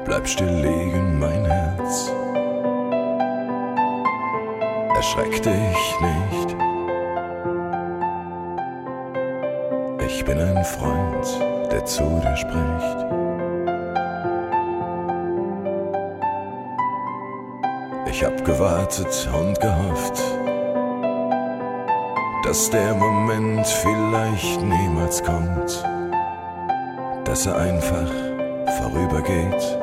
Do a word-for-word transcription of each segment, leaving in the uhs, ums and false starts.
Bleib still liegen, mein Herz. Erschreck dich nicht. Ich bin ein Freund, der zu dir spricht. Ich hab gewartet und gehofft, dass der Moment vielleicht niemals kommt, dass er einfach vorübergeht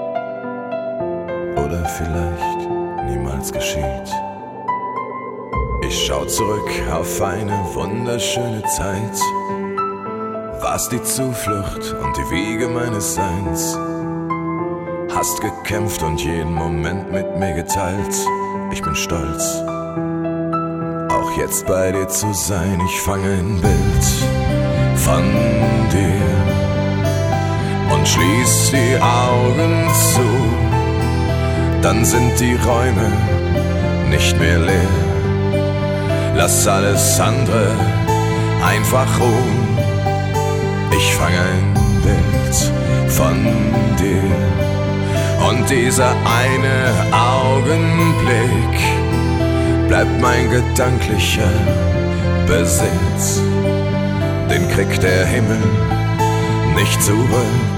oder vielleicht niemals geschieht. Ich schau zurück auf eine wunderschöne Zeit, warst die Zuflucht und die Wiege meines Seins. Hast gekämpft und jeden Moment mit mir geteilt. Ich bin stolz, auch jetzt bei dir zu sein. Ich fange ein Bild von dir und schließ die Augen zu. Dann sind die Räume nicht mehr leer. Lass alles andere einfach ruhen. Ich fange ein Bild von dir. Und dieser eine Augenblick bleibt mein gedanklicher Besitz. Den kriegt der Himmel nicht zurück.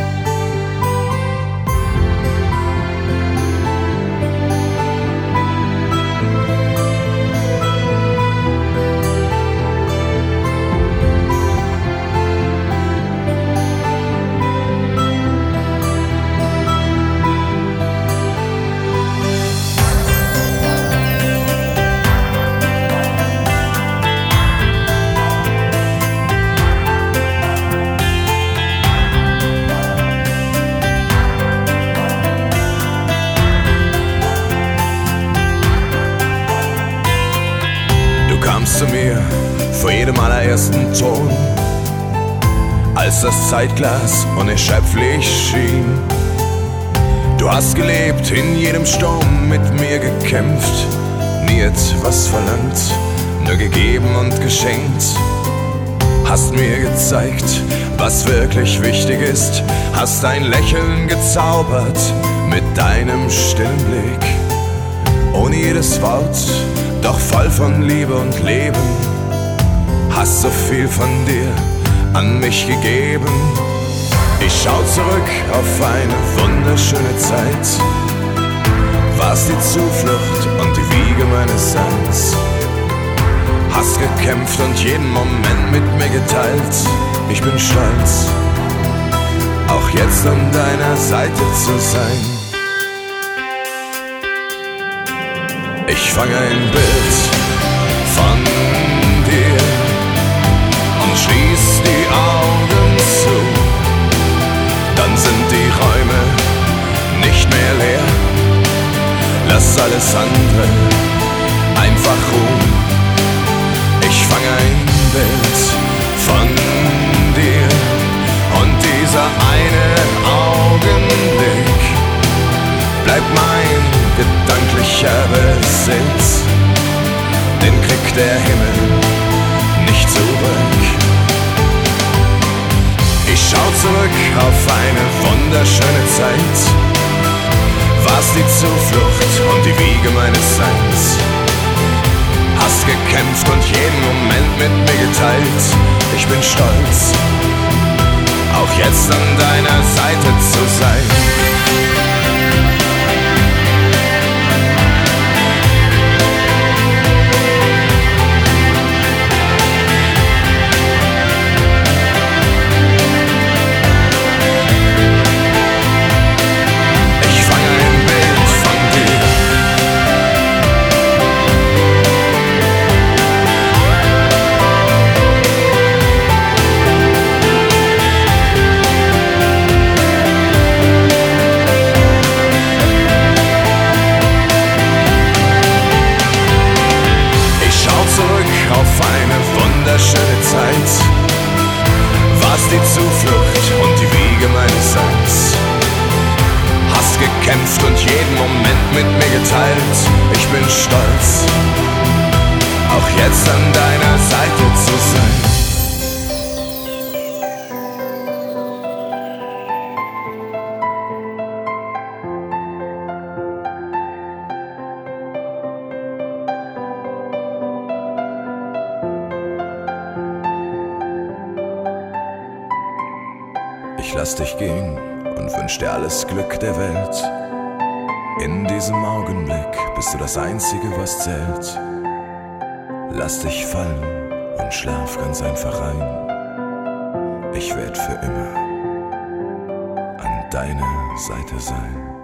Zu mir vor jedem allerersten Ton, als das Zeitglas unerschöpflich schien. Du hast gelebt, in jedem Sturm mit mir gekämpft, nie etwas verlangt, nur gegeben und geschenkt. Hast mir gezeigt, was wirklich wichtig ist, hast ein Lächeln gezaubert mit deinem stillen Blick. Ohne jedes Wort, doch voll von Liebe und Leben, hast so viel von dir an mich gegeben. Ich schau zurück auf eine wunderschöne Zeit, warst die Zuflucht und die Wiege meines Seins. Hast gekämpft und jeden Moment mit mir geteilt. Ich bin stolz, auch jetzt an deiner Seite zu sein. Ich fange ein Bild von dir und schließ die Augen zu. Dann sind die Räume nicht mehr leer. Lass alles andere einfach ruhen. Ich fange ein Bild von dir und dieser eine Augenblick bleibt mein gedanklicher Besitz. Den kriegt der Himmel nicht zurück. Ich schau zurück auf eine wunderschöne Zeit, warst die Zuflucht und die Wiege meines Seins. Hast gekämpft und jeden Moment mit mir geteilt. Ich bin stolz, auch jetzt an deiner Seite zu sein. Schöne Zeit, warst die Zuflucht und die Wiege meines Seins. Hast gekämpft und jeden Moment mit mir geteilt. Ich bin stolz, auch jetzt an deiner Seite zu sein. Ich lass dich gehen und wünsch dir alles Glück der Welt. In diesem Augenblick bist du das Einzige, was zählt. Lass dich fallen und schlaf ganz einfach ein. Ich werd für immer an deiner Seite sein.